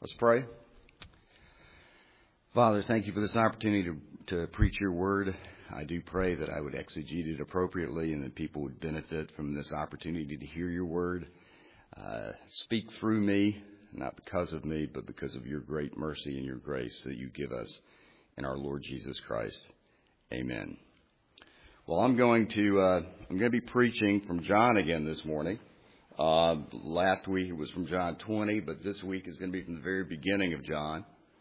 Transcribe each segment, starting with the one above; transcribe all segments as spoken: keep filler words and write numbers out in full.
Let's pray. Father, thank you for this opportunity to, to preach your word. I do pray that I would exegete it appropriately and that people would benefit from this opportunity to hear your word. Uh, speak through me, not because of me, but because of your great mercy and your grace that you give us in our Lord Jesus Christ. Amen. Well, I'm going to uh, I'm going to be preaching from John again this morning. Uh, last week it was from John twenty, but this week is going to be from the very beginning of John.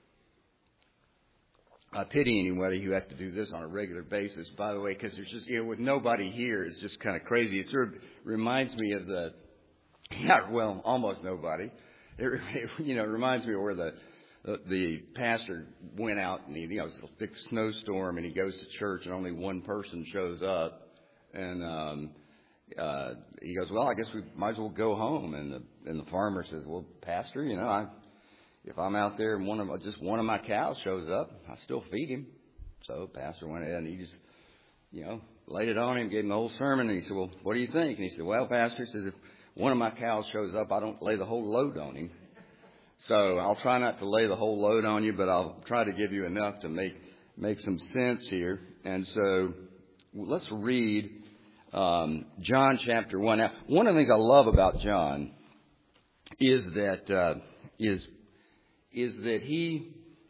I pity anybody who has to do this on a regular basis, by the way, because there's just, you know, with nobody here, it's just kind of crazy. It sort of reminds me of the, not, well, almost nobody. It, it you know, reminds me of where the, the the pastor went out and he, you know, it's a big snowstorm and he goes to church and only one person shows up. And um, uh, he goes, well, I guess we might as well go home. And the, and the farmer says, well, pastor, you know, I... If I'm out there and one of just one of my cows shows up, I still feed him. So pastor went ahead and he just, you know, laid it on him, gave him the whole sermon. And he said, well, what do you think? And he said, well, pastor, he says, if one of my cows shows up, I don't lay the whole load on him. So I'll try not to lay the whole load on you, but I'll try to give you enough to make make some sense here. And so let's read um, John chapter one. Now, one of the things I love about John is that uh, is is that he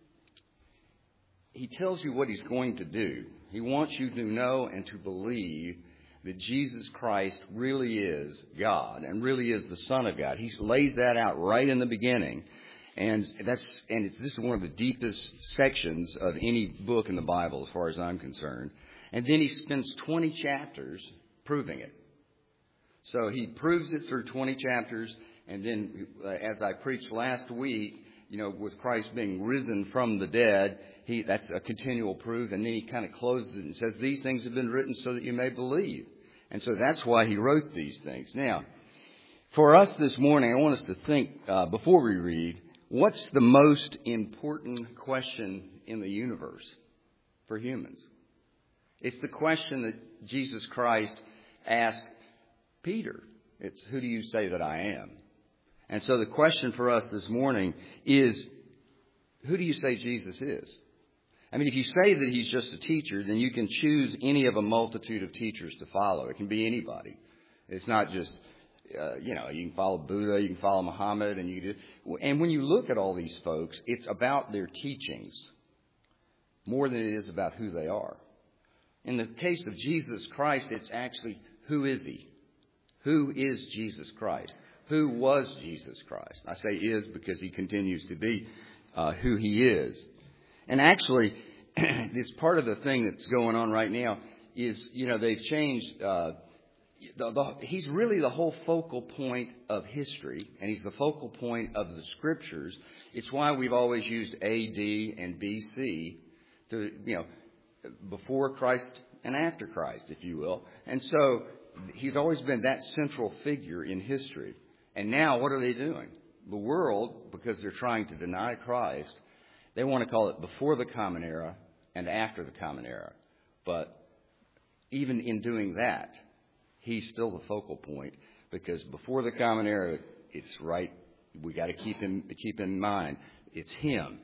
he tells you what he's going to do. He wants you to know and to believe that Jesus Christ really is God and really is the Son of God. He lays that out right in the beginning. And that's and it's, this is one of the deepest sections of any book in the Bible as far as I'm concerned. And then he spends twenty chapters proving it. So he proves it through twenty chapters. And then, uh, as I preached last week, you know, with Christ being risen from the dead, he that's a continual proof. And then he kind of closes it and says, these things have been written so that you may believe. And so that's why he wrote these things. Now, for us this morning, I want us to think, uh, before we read, what's the most important question in the universe for humans? It's the question that Jesus Christ asked Peter. It's, who do you say that I am? And so the question for us this morning is, who do you say Jesus is? I mean, if you say that he's just a teacher, then you can choose any of a multitude of teachers to follow. It can be anybody. It's not just, uh, you know, you can follow Buddha, you can follow Muhammad, and you do. And when you look at all these folks, it's about their teachings more than it is about who they are. In the case of Jesus Christ, it's actually, who is he? Who is Jesus Christ? Who was Jesus Christ? I say is because he continues to be uh, who he is. And actually, this part of the thing that's going on right now is, you know, they've changed. Uh, the, the, he's really the whole focal point of history, and he's the focal point of the Scriptures. It's why we've always used A D and B C to, you know, before Christ and after Christ, if you will. And so he's always been that central figure in history. And now what are they doing? The world, because they're trying to deny Christ, they want to call it before the common era and after the common era. But even in doing that, he's still the focal point, because before the common era, it's right. We got to keep him keep in mind. It's him.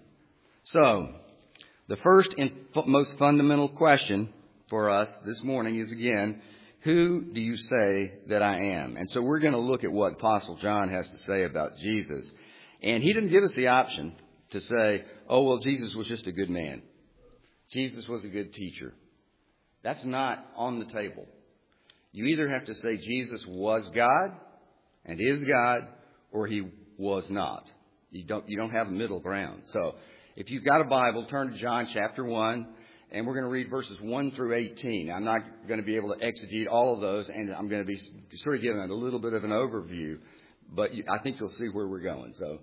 So the first and most fundamental question for us this morning is, again, who do you say that I am? And so we're going to look at what Apostle John has to say about Jesus. And he didn't give us the option to say, oh, well, Jesus was just a good man. Jesus was a good teacher. That's not on the table. You either have to say Jesus was God and is God, or he was not. You don't, you don't have a middle ground. So if you've got a Bible, turn to John chapter one. And we're going to read verses one through eighteen. I'm not going to be able to exegete all of those, and I'm going to be sort of giving a little bit of an overview. But I think you'll see where we're going. So,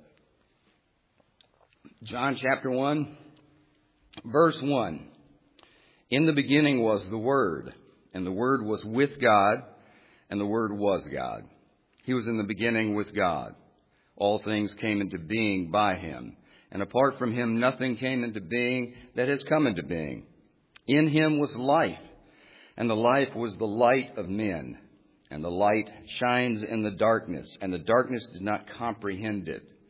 John chapter one, verse one. In the beginning was the Word, and the Word was with God, and the Word was God. He was in the beginning with God. All things came into being by him, and apart from him nothing came into being that has come into being. In him was life, and the life was the light of men. And the light shines in the darkness, and the darkness did not comprehend it.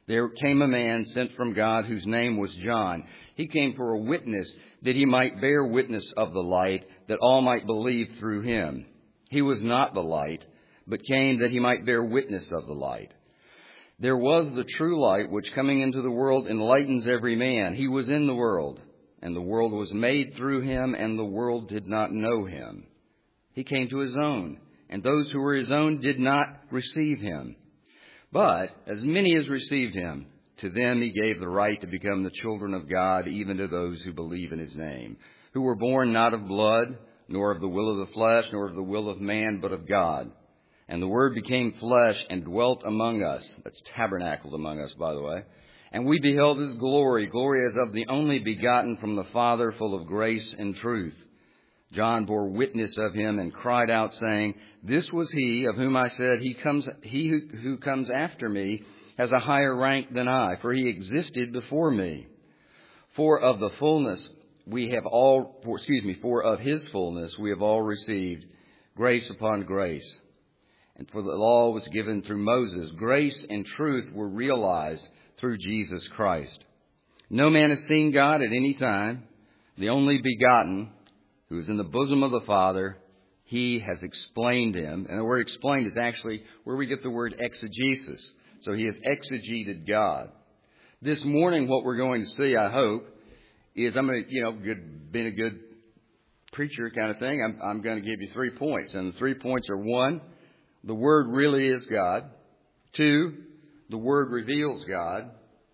there came a man sent from God whose name was John. He came for a witness, that he might bear witness of the light, that all might believe through him. He was not the light, but came that he might bear witness of the light. There was the true light, which coming into the world enlightens every man. He was in the world, and the world was made through him, and the world did not know him. He came to his own, and those who were his own did not receive him. But as many as received him, to them he gave the right to become the children of God, even to those who believe in his name, who were born not of blood, nor of the will of the flesh, nor of the will of man, but of God. And the Word became flesh and dwelt among us. That's tabernacled among us, by the way. And we beheld his glory, glory as of the only begotten from the Father, full of grace and truth. John bore witness of him and cried out, saying, This was he of whom I said, He comes, he who, who comes after me has a higher rank than I, for he existed before me. For of the fullness we have all, for, excuse me, for of his fullness we have all received grace upon grace. And for the law was given through Moses. Grace and truth were realized through Jesus Christ. No man has seen God at any time. The only begotten, who is in the bosom of the Father, he has explained him. And the word explained is actually where we get the word exegesis. So he has exegeted God. This morning, what we're going to see, I hope, is I'm going to, you know, good, being a good preacher kind of thing, I'm, I'm going to give you three points. And the three points are: one, the Word really is God. Two, the Word reveals God.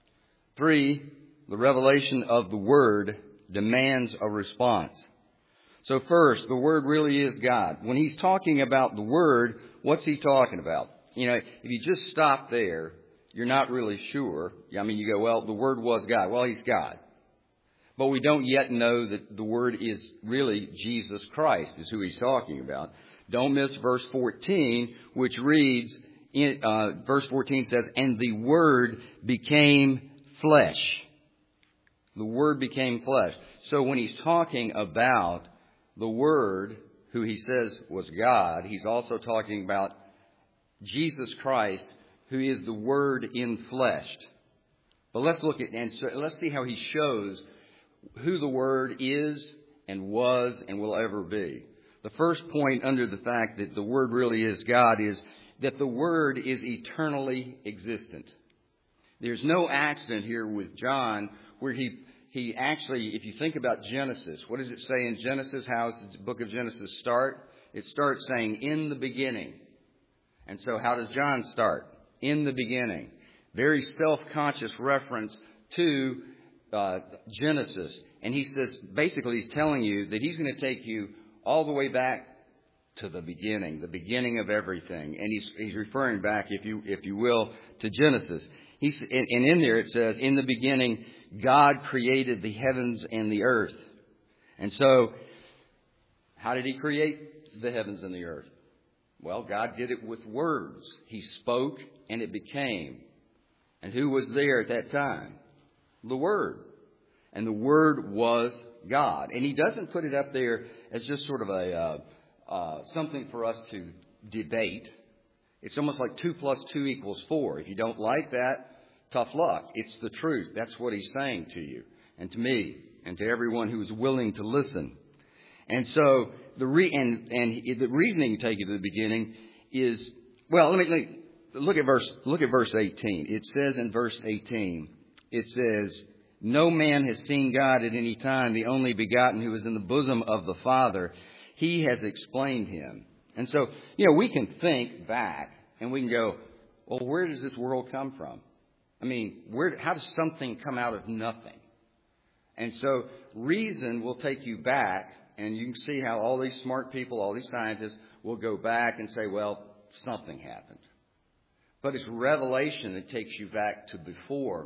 Three, the revelation of the Word demands a response. So first, the Word really is God. When he's talking about the Word, what's he talking about? You know, if you just stop there, you're not really sure. I mean, you go, well, the Word was God. Well, he's God. But we don't yet know that the Word is really Jesus Christ, is who he's talking about. Don't miss verse fourteen, which reads, in, uh, verse fourteen says, And the Word became flesh. The Word became flesh. So when he's talking about the Word, who he says was God, he's also talking about Jesus Christ, who is the Word in flesh. But let's look at, and so let's see how he shows who the Word is and was and will ever be. The first point under the fact that the Word really is God is that the Word is eternally existent. There's no accident here with John where he he actually, if you think about Genesis, what does it say in Genesis? How does the book of Genesis start? It starts saying, in the beginning. And so how does John start? In the beginning. Very self-conscious reference to uh, Genesis. And he says, basically he's telling you that he's going to take you all the way back to the beginning, the beginning of everything. And he's, he's referring back, if you if you will, to Genesis. He's, and, and in there it says, in the beginning, God created the heavens and the earth. And so, how did he create the heavens and the earth? Well, God did it with words. He spoke and it became. And who was there at that time? The Word. And the Word was God. And he doesn't put it up there as just sort of a uh, uh, something for us to debate. It's almost like two plus two equals four. If you don't like that, tough luck. It's the truth. That's what he's saying to you and to me and to everyone who is willing to listen. And so the re- and, and the reasoning to take you to the beginning is, well, let me, let me look at verse look at verse eighteen. It says in verse eighteen, it says, No man has seen God at any time, the only begotten who is in the bosom of the Father. He has explained him. And so, you know, we can think back and we can go, well, where does this world come from? I mean, where? How does something come out of nothing? And so reason will take you back, and you can see how all these smart people, all these scientists will go back and say, well, something happened. But it's revelation that takes you back to before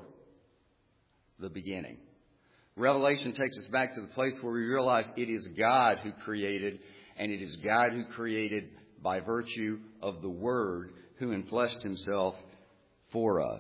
the beginning. Revelation takes us back to the place where we realize it is God who created, and it is God who created by virtue of the Word who enfleshed himself for us.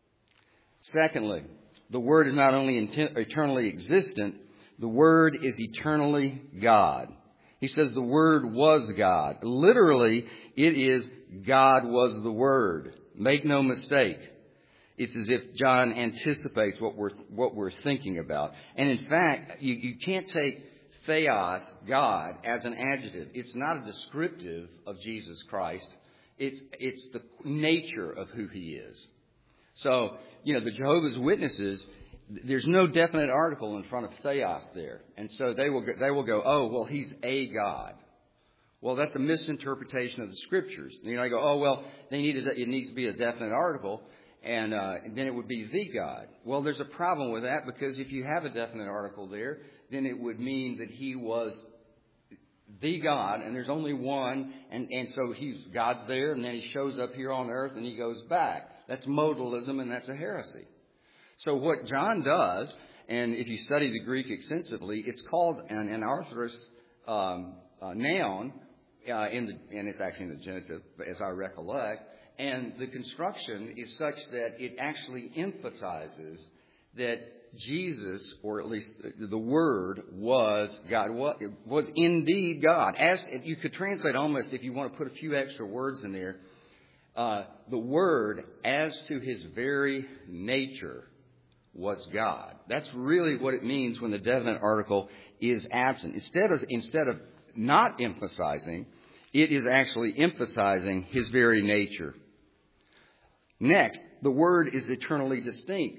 Secondly, the Word is not only eternally existent, the Word is eternally God. He says the Word was God. Literally, it is God was the Word. Make no mistake. it's as if John anticipates what we're what we're thinking about. And in fact, you, you can't take theos, God, as an adjective. It's not a descriptive of Jesus Christ. It's it's the nature of who he is. So, you know, the Jehovah's Witnesses, there's no definite article in front of theos there. And so they will go, they will go, oh, well, he's a God. Well, that's a misinterpretation of the Scriptures. You know, I go, oh, well, they need a, it needs to be a definite article, and, uh, and then it would be the God. Well, there's a problem with that, because if you have a definite article there, then it would mean that he was the God, and there's only one, and, and so he's God's there, and then he shows up here on earth, and he goes back. That's modalism, and that's a heresy. So what John does, and if you study the Greek extensively, it's called an anarthrous um, uh, noun, uh, in the, and it's actually in the genitive, as I recollect, and the construction is such that it actually emphasizes that Jesus, or at least the, the Word, was God, was, was indeed God. As you could translate almost, if you want to put a few extra words in there, uh, the Word, as to his very nature, was God. That's really what it means when the definite article is absent. Instead of instead of not emphasizing, it is actually emphasizing his very nature. Next, the Word is eternally distinct.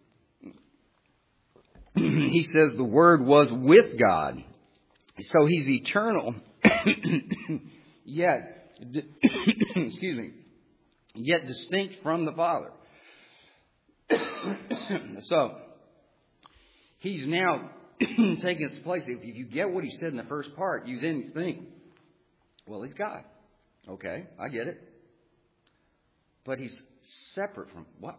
He says the Word was with God. So he's eternal, yet, excuse me, yet distinct from the Father. So, he's now taking his place. If you get what he said in the first part, you then think, well, he's God. Okay, I get it. But he's separate from what?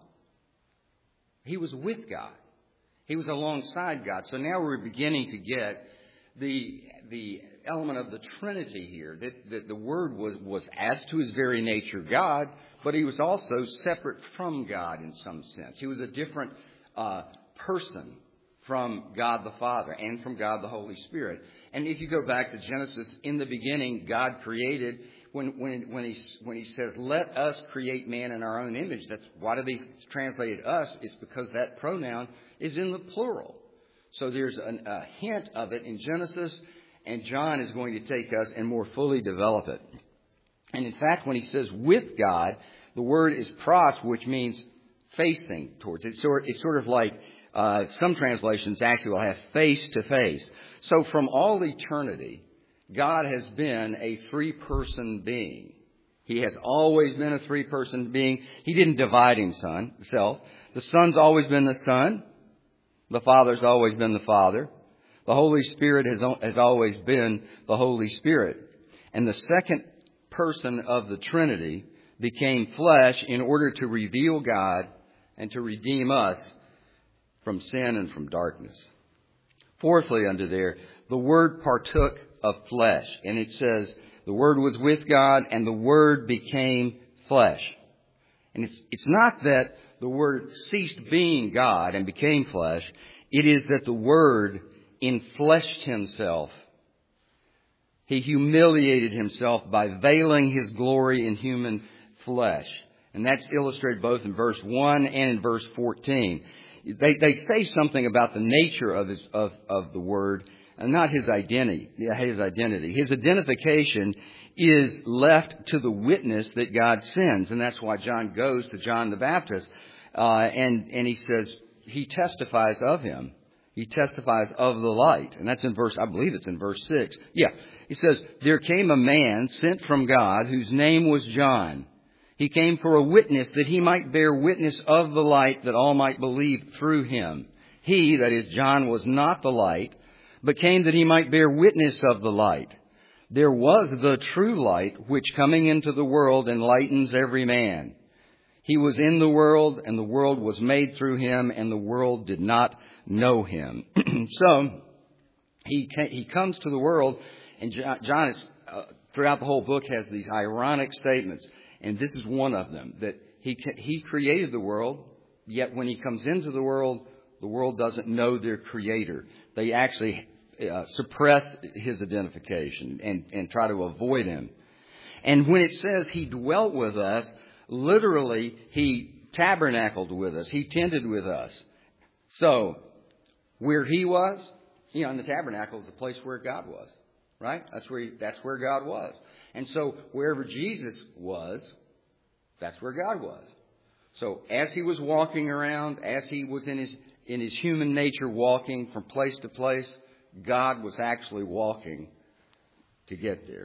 He was with God. He was alongside God. So now we're beginning to get the the element of the Trinity here. That, that the Word was, was as to his very nature God, but he was also separate from God in some sense. He was a different uh, person from God the Father and from God the Holy Spirit. And if you go back to Genesis, in the beginning, God created. When when when he when he says, "Let us create man in our own image," that's why do they translate it us? It's because that pronoun is in the plural. So there's an, a hint of it in Genesis, and John is going to take us and more fully develop it. And in fact, when he says "with God," the word is pros, which means facing towards. It's sort it's sort of like uh, some translations actually will have face to face. So from all eternity, God has been a three-person being. He has always been a three-person being. He didn't divide himself. The Son's always been the Son. The Father's always been the Father. The Holy Spirit has, has always been the Holy Spirit. And the second person of the Trinity became flesh in order to reveal God and to redeem us from sin and from darkness. Fourthly, under there, the Word partook of flesh. And it says, the Word was with God and the Word became flesh. And it's, it's not that the Word ceased being God and became flesh. It is that the Word enfleshed himself. He humiliated himself by veiling his glory in human flesh. And that's illustrated both in verse one and in verse fourteen. They, they say something about the nature of his, of, of the Word, and not his identity. His identity. His identification is left to the witness that God sends, and that's why John goes to John the Baptist, uh, and and he says he testifies of him. He testifies of the light, and that's in verse. I believe it's in verse six. Yeah, he says there came a man sent from God whose name was John. He came for a witness that he might bear witness of the light, that all might believe through him. He, that is John, was not the light, but came that he might bear witness of the light. There was the true light, which coming into the world enlightens every man. He was in the world, and the world was made through him, and the world did not know him. So, he he comes to the world, and John is, uh, throughout the whole book, has these ironic statements. And this is one of them, that he he created the world, yet when he comes into the world, the world doesn't know their creator. They actually uh, suppress his identification and, and try to avoid him. And when it says he dwelt with us, literally he tabernacled with us. He tended with us. So, where He was, you know, in the tabernacle is the place where God was, right? That's where he, that's where God was. And so, wherever Jesus was, that's where God was. So, as He was walking around, as He was in His in His human nature walking from place to place, God was actually walking to get there.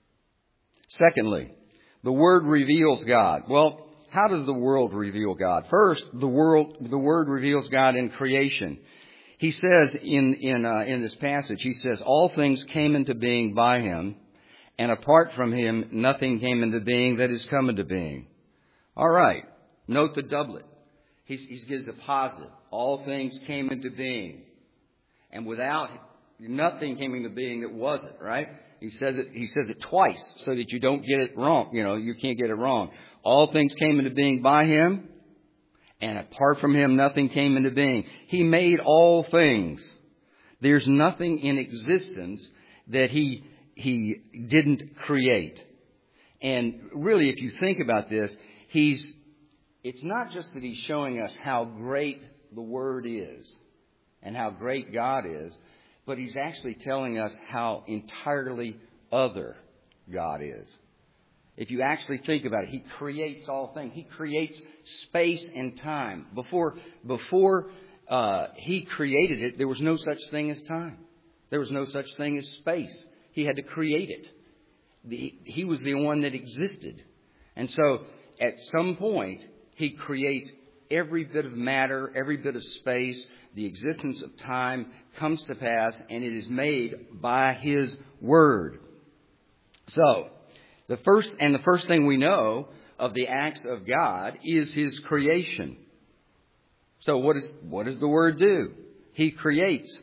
Secondly, the Word reveals God. Well, how does the world reveal God? First, the world, the Word reveals God in creation. He says in in uh, in this passage, he says, "All things came into being by Him, and apart from Him, nothing came into being that is come into being." All right. Note the doublet. He, he gives a positive. All things came into being, and without nothing came into being that wasn't. Right? He says it. He says it twice so that you don't get it wrong. You know, you can't get it wrong. All things came into being by Him, and apart from Him, nothing came into being. He made all things. There's nothing in existence that He He didn't create. And really, if you think about this, He's. It's not just that He's showing us how great the Word is and how great God is, but He's actually telling us how entirely other God is. If you actually think about it, He creates all things. He creates space and time. Before, before uh, He created it, there was no such thing as time. There was no such thing as space. He had to create it. The, he was the one that existed. And so, at some point, He creates every bit of matter, every bit of space. The existence of time comes to pass, and it is made by His Word. So, the first and the first thing we know of the acts of God is His creation. So, what is what does the Word do? He creates.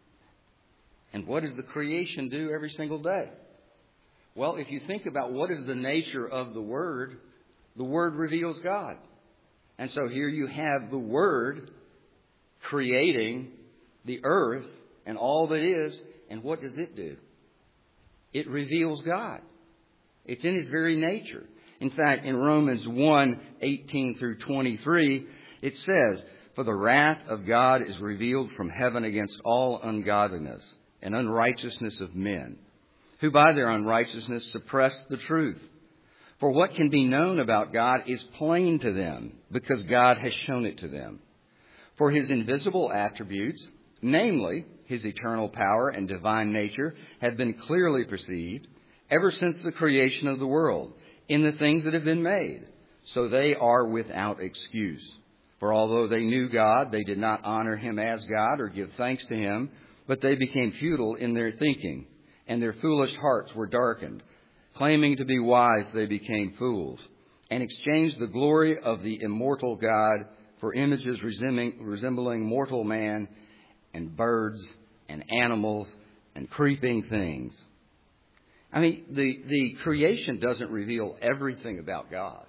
And what does the creation do every single day? Well, if you think about what is the nature of the Word, the Word reveals God. And so here you have the Word creating the earth and all that is. And what does it do? It reveals God. It's in His very nature. In fact, in Romans one, eighteen through twenty-three, it says, "For the wrath of God is revealed from heaven against all ungodliness and unrighteousness of men, who by their unrighteousness suppress the truth. For what can be known about God is plain to them, because God has shown it to them. For His invisible attributes, namely His eternal power and divine nature, have been clearly perceived ever since the creation of the world in the things that have been made. So they are without excuse. For although they knew God, they did not honor Him as God or give thanks to Him, but they became futile in their thinking, and their foolish hearts were darkened. Claiming to be wise, they became fools, and exchanged the glory of the immortal God for images resembling, resembling mortal man and birds and animals and creeping things." I mean, the, the creation doesn't reveal everything about God,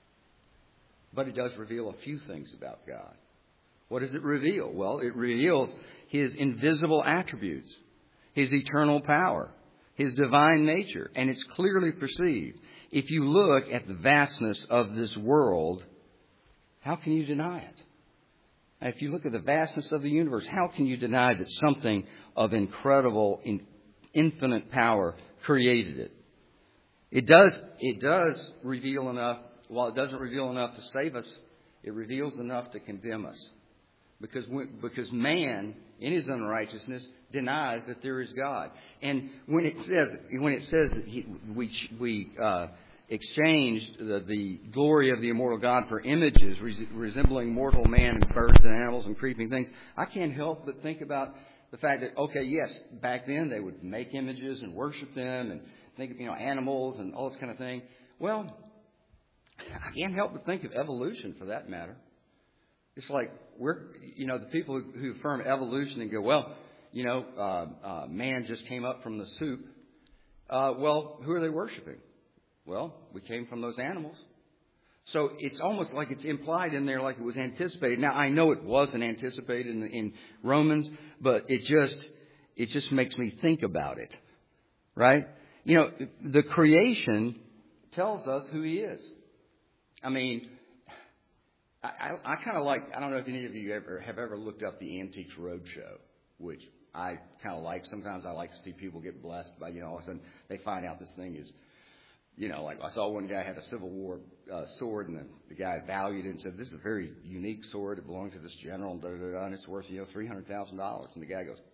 but it does reveal a few things about God. What does it reveal? Well, it reveals His invisible attributes, His eternal power, His divine nature, and it's clearly perceived. If you look at the vastness of this world, how can you deny it? If you look at the vastness of the universe, how can you deny that something of incredible, infinite power created it? It does, it does reveal enough. While it doesn't reveal enough to save us, it reveals enough to condemn us. Because, because man, in his unrighteousness, denies that there is God. And when it says when it says that he, we we uh, exchanged the, the glory of the immortal God for images res- resembling mortal man and birds and animals and creeping things, I can't help but think about the fact that, okay, yes, back then they would make images and worship them and think of, you know, animals and all this kind of thing. Well, I can't help but think of evolution for that matter. It's like we're, you know, the people who, who affirm evolution and go, well, you know, uh, uh, man just came up from the soup. Uh, well, who are they worshiping? Well, we came from those animals. So it's almost like it's implied in there like it was anticipated. Now, I know it wasn't anticipated in, in Romans, but it just, it just makes me think about it, right? You know, the creation tells us who He is. I mean, I, I, I kind of like, I don't know if any of you ever have ever looked up the Antiques Roadshow, which I kind of like. Sometimes I like to see people get blessed by, you know, all of a sudden they find out this thing is, you know, like I saw one guy had a Civil War uh, sword, and the, the guy valued it and said, this is a very unique sword. It belonged to this general, and, da, da, da, and it's worth, you know, three hundred thousand dollars. And the guy goes,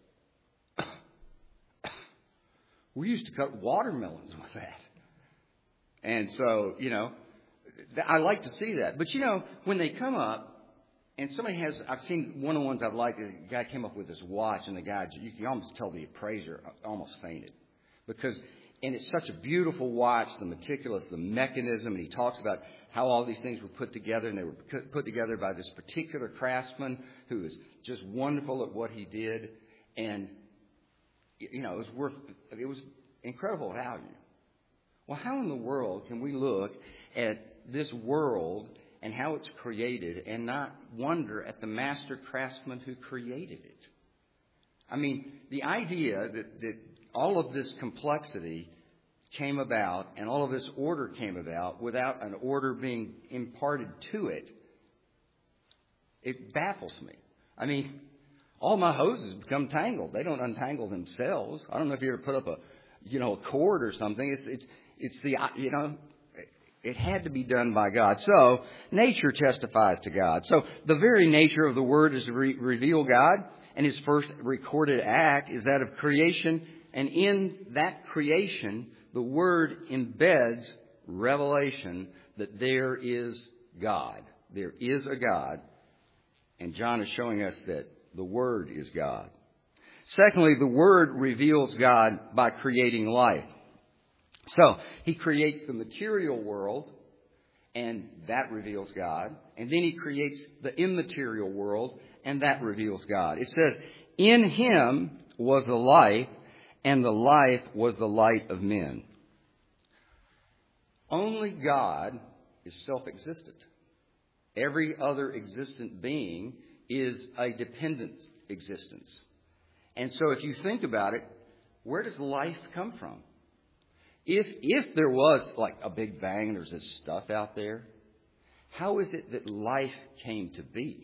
we used to cut watermelons with that. And so, you know, I like to see that. But, you know, when they come up, and somebody has, I've seen one of the ones I've liked, a guy came up with this watch, and the guy, you can almost tell the appraiser almost fainted. Because, and it's such a beautiful watch, the meticulous, the mechanism, and he talks about how all these things were put together, and they were put together by this particular craftsman who is just wonderful at what he did. And, you know, it was worth, it was incredible value. Well, how in the world can we look at this world and how it's created and not wonder at the master craftsman who created it? I mean, the idea that, that all of this complexity came about and all of this order came about without an order being imparted to it, it baffles me. I mean, all my hoses become tangled. They don't untangle themselves. I don't know if you ever put up a, you know, a cord or something. It's, it's, it's the, you know, it had to be done by God. So nature testifies to God. So the very nature of the Word is to re- reveal God, and His first recorded act is that of creation. And in that creation, the Word embeds revelation that there is God. There is a God. And John is showing us that the Word is God. Secondly, the Word reveals God by creating life. So He creates the material world, and that reveals God. And then He creates the immaterial world, and that reveals God. It says, in Him was the life, and the life was the light of men. Only God is self-existent. Every other existent being is a dependent existence. And so if you think about it, where does life come from? If if there was like a big bang and there's this stuff out there, how is it that life came to be?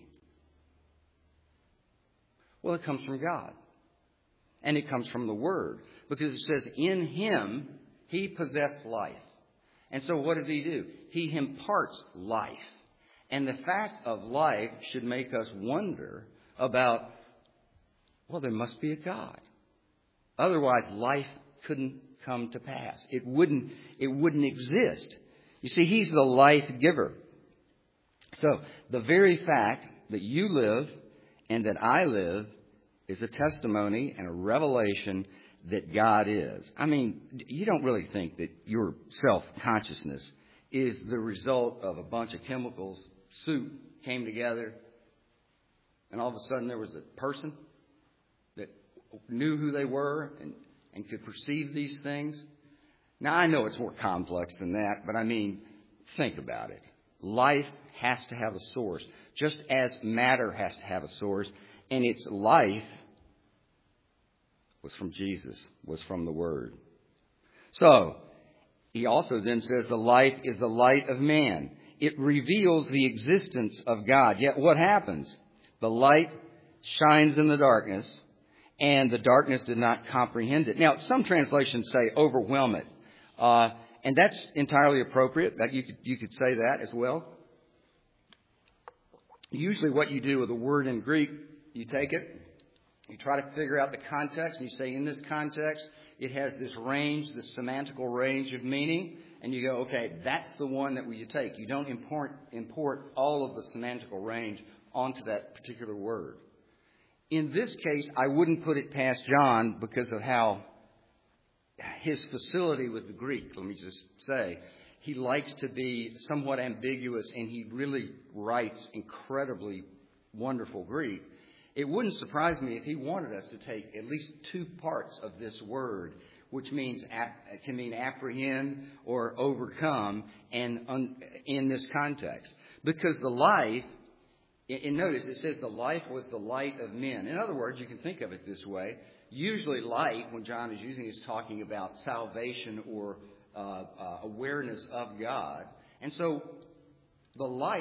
Well, it comes from God. And it comes from the Word. Because it says, in Him, He possessed life. And so what does He do? He imparts life. And the fact of life should make us wonder about, well, there must be a God. Otherwise, life couldn't come to pass. It wouldn't, it wouldn't exist. You see, He's the life giver. So the very fact that you live and that I live is a testimony and a revelation that God is. I mean, you don't really think that your self-consciousness is the result of a bunch of chemicals, soup came together, and all of a sudden there was a person that knew who they were and, and could perceive these things. Now, I know it's more complex than that, but I mean, think about it. Life has to have a source, just as matter has to have a source, and its life was from Jesus, was from the Word. So, he also then says the light is the light of man. It reveals the existence of God. Yet what happens? The light shines in the darkness, and the darkness did not comprehend it. Now, some translations say overwhelm it. Uh, and that's entirely appropriate. That you could, you could say that as well. Usually what you do with a word in Greek, you take it, you try to figure out the context, and you say, in this context, it has this range, this semantical range of meaning, and you go, okay, that's the one that you take. You don't import, import all of the semantical range onto that particular word. In this case, I wouldn't put it past John because of how his facility with the Greek, let me just say, he likes to be somewhat ambiguous, and he really writes incredibly wonderful Greek. It wouldn't surprise me if he wanted us to take at least two parts of this word, which means can mean apprehend or overcome, and un, in this context, because the life. And notice it says the life was the light of men. In other words, you can think of it this way. Usually light, when John is using it, is talking about salvation or uh, uh, awareness of God. And so the life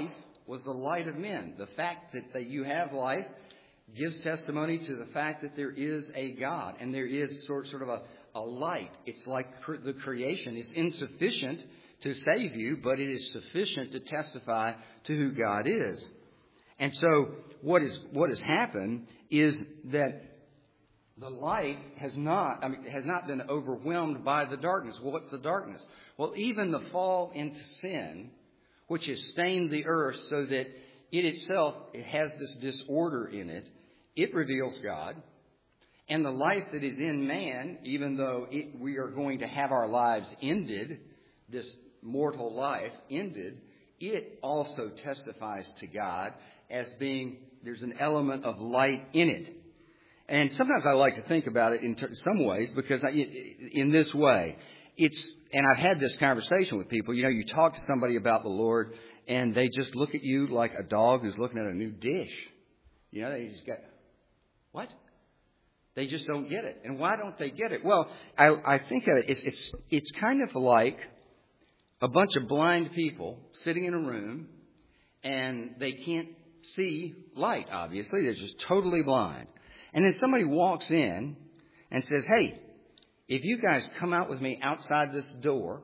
was the light of men. The fact that, that you have life gives testimony to the fact that there is a God and there is sort, sort of a, a light. It's like cre- the creation. It's insufficient to save you, but it is sufficient to testify to who God is. And so what is what has happened is that the light has not I mean has not been overwhelmed by the darkness. Well, what's the darkness? Well, even the fall into sin, which has stained the earth so that it itself it has this disorder in it, it reveals God. And the life that is in man, even though it, we are going to have our lives ended, this mortal life ended, it also testifies to God as being, there's an element of light in it. And sometimes I like to think about it in ter- some ways because I, in this way, it's, and I've had this conversation with people, you know, you talk to somebody about the Lord and they just look at you like a dog who's looking at a new dish. You know, they just get, what? They just don't get it. And why don't they get it? Well, I, I think of it, it's, it's, it's kind of like a bunch of blind people sitting in a room and they can't see light, obviously. They're just totally blind. And then somebody walks in and says, hey, if you guys come out with me outside this door,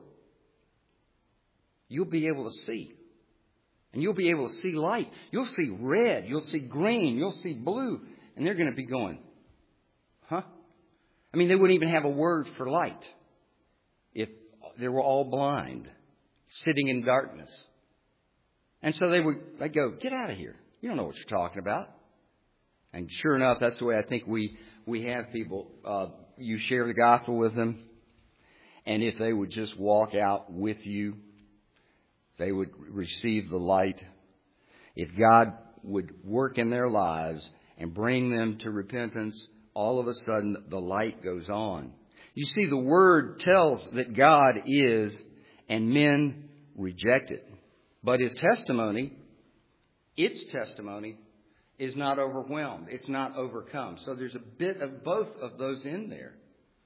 you'll be able to see. And you'll be able to see light. You'll see red. You'll see green. You'll see blue. And they're going to be going, huh? I mean, they wouldn't even have a word for light if they were all blind, sitting in darkness. And so they would they'd go, get out of here. You don't know what you're talking about. And sure enough, that's the way I think we, we have people. Uh, you share the gospel with them, and if they would just walk out with you, they would receive the light. If God would work in their lives and bring them to repentance, all of a sudden the light goes on. You see, the Word tells that God is, and men reject it. But His testimony, its testimony, is not overwhelmed. It's not overcome. So there's a bit of both of those in there.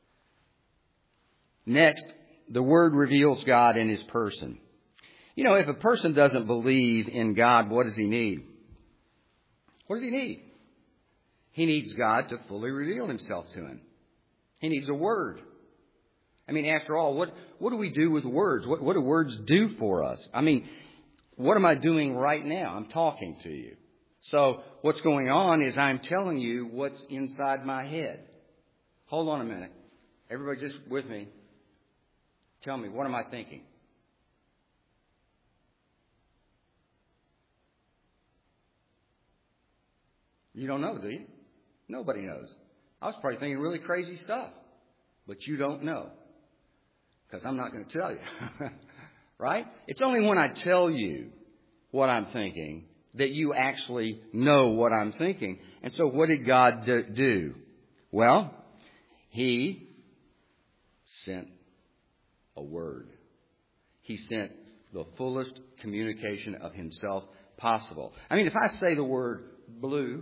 Next, the Word reveals God in His person. You know, if a person doesn't believe in God, what does he need? What does he need? He needs God to fully reveal Himself to him. He needs a Word. I mean, after all, what, what do we do with words? What, what do words do for us? I mean, what am I doing right now? I'm talking to you. So what's going on is I'm telling you what's inside my head. Hold on a minute. Everybody just with me. Tell me, what am I thinking? You don't know, do you? Nobody knows. I was probably thinking really crazy stuff. But you don't know. Because I'm not going to tell you. Right? It's only when I tell you what I'm thinking that you actually know what I'm thinking. And so what did God do? Well, He sent a Word. He sent the fullest communication of Himself possible. I mean, if I say the word blue,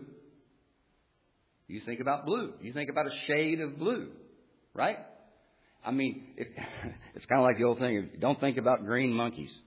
you think about blue. You think about a shade of blue, right? I mean, it, it's kind of like the old thing, don't think about green monkeys.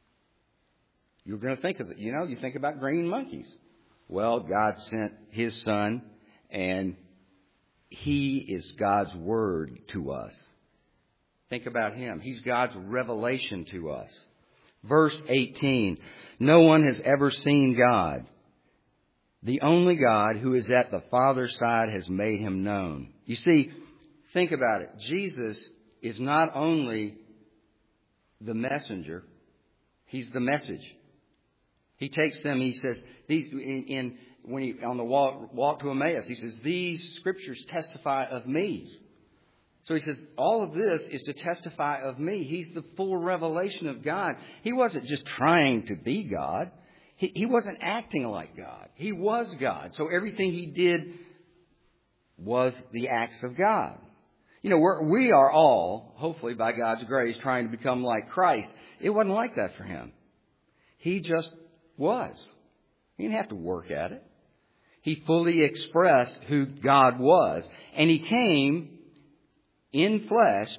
You're going to think of it. You know, you think about green monkeys. Well, God sent His Son, and He is God's Word to us. Think about Him. He's God's revelation to us. Verse eighteen, no one has ever seen God. The only God who is at the Father's side has made Him known. You see, think about it. Jesus is not only the messenger, He's the message. He takes them, he says, these in, in when he on the walk, walk to Emmaus, he says, these scriptures testify of me. So he says, all of this is to testify of me. He's the full revelation of God. He wasn't just trying to be God. He, he wasn't acting like God. He was God. So everything He did was the acts of God. You know, we're, we are all, hopefully by God's grace, trying to become like Christ. It wasn't like that for Him. He just was. He didn't have to work at it. He fully expressed who God was. And He came in flesh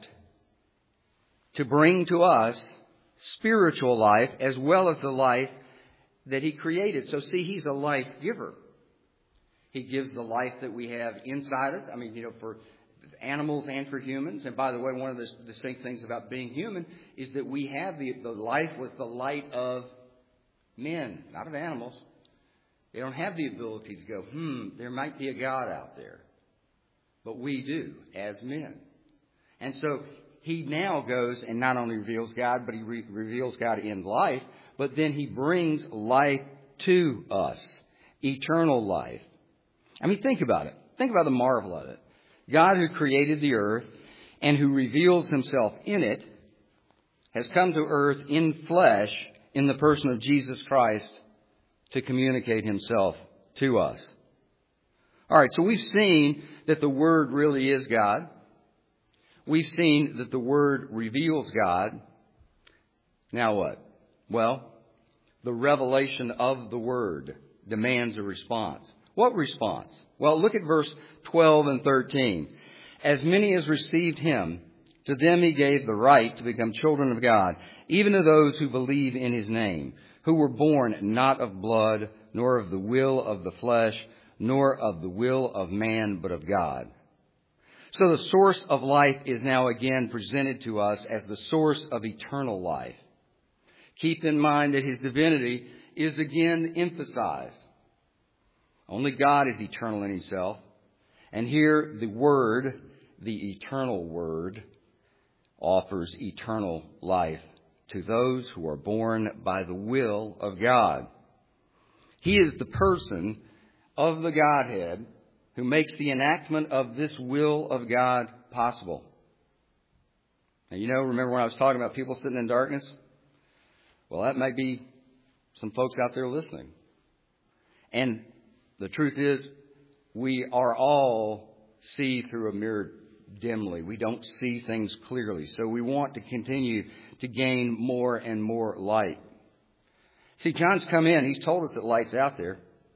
to bring to us spiritual life as well as the life that he created. So see, he's a life giver. He gives the life that we have inside us. I mean, you know, for animals and for humans. And by the way, one of the distinct things about being human is that we have the, the life was the light of men, not of animals. They don't have the ability to go, hmm, there might be a God out there. But we do as men. And so he now goes and not only reveals God, but he re- reveals God in life, but then he brings life to us, eternal life. I mean, think about it. Think about the marvel of it. God, who created the earth and who reveals himself in it, has come to earth in flesh in the person of Jesus Christ to communicate himself to us. All right, so we've seen that the Word really is God. We've seen that the Word reveals God. Now what? Well, the revelation of the Word demands a response. What response? Well, look at verse twelve and thirteen. As many as received him, to them he gave the right to become children of God, even to those who believe in his name, who were born not of blood, nor of the will of the flesh, nor of the will of man, but of God. So the source of life is now again presented to us as the source of eternal life. Keep in mind that his divinity is again emphasized. Only God is eternal in himself. And here the Word, the eternal Word, offers eternal life to those who are born by the will of God. He is the person of the Godhead who makes the enactment of this will of God possible. Now, you know, remember when I was talking about people sitting in darkness? Well, that might be some folks out there listening. And the truth is, we are all see through a mirror dimly. We don't see things clearly. So we want to continue to gain more and more light. See, John's come in. He's told us that light's out there.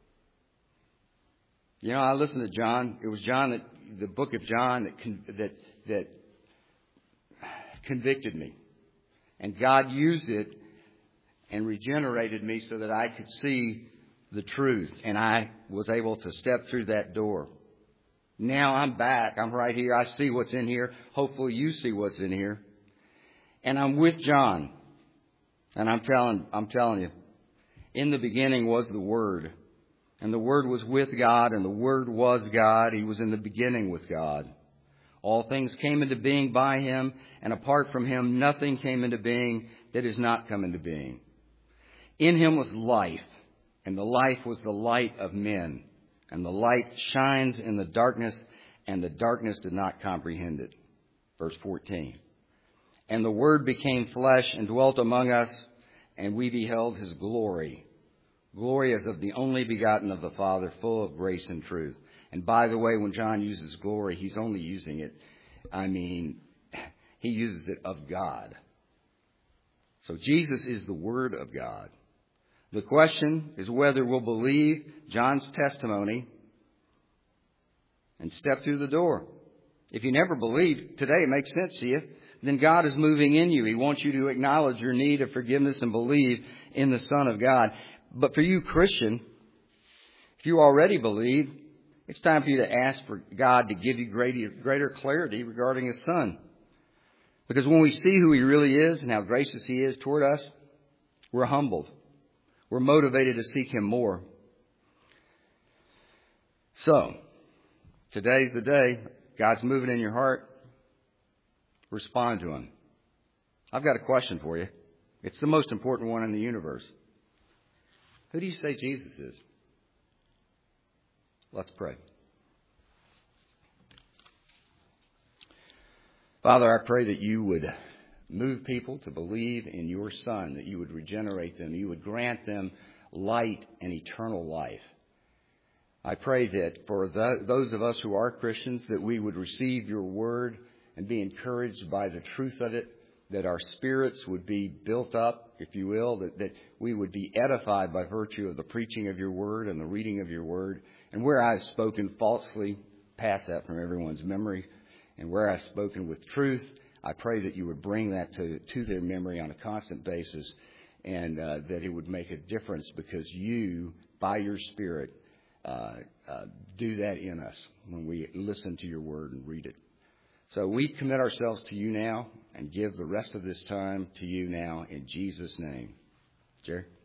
You know, I listened to John. It was John that, the book of John that con, that that convicted me. And God used it and regenerated me so that I could see the truth. And I was able to step through that door. Now I'm back. I'm right here. I see what's in here. Hopefully you see what's in here. And I'm with John. And I'm telling, I'm telling you, in the beginning was the Word. And the Word was with God, and the Word was God. He was in the beginning with God. All things came into being by him, and apart from him, nothing came into being that is not come into being. In him was life, and the life was the light of men. And the light shines in the darkness, and the darkness did not comprehend it. Verse fourteen. And the Word became flesh and dwelt among us, and we beheld his glory. Glory as of the only begotten of the Father, full of grace and truth. And by the way, when John uses glory, he's only using it, I mean, he uses it of God. So Jesus is the Word of God. The question is whether we'll believe John's testimony and step through the door. If you never believed, today it makes sense to you, then God is moving in you. He wants you to acknowledge your need of forgiveness and believe in the Son of God. But for you, Christian, if you already believe, it's time for you to ask for God to give you greater, greater clarity regarding his Son. Because when we see who he really is and how gracious he is toward us, we're humbled. We're motivated to seek him more. So, today's the day. God's moving in your heart. Respond to him. I've got a question for you. It's the most important one in the universe. Who do you say Jesus is? Let's pray. Father, I pray that you would move people to believe in your Son, that you would regenerate them, you would grant them light and eternal life. I pray that for the, those of us who are Christians, that we would receive your word and be encouraged by the truth of it, that our spirits would be built up, if you will, that, that we would be edified by virtue of the preaching of your word and the reading of your word. And where I've spoken falsely, pass that from everyone's memory. And where I've spoken with truth, I pray that you would bring that to, to their memory on a constant basis and uh, that it would make a difference because you, by your Spirit, uh, uh, do that in us when we listen to your word and read it. So we commit ourselves to you now and give the rest of this time to you now in Jesus' name. Jerry?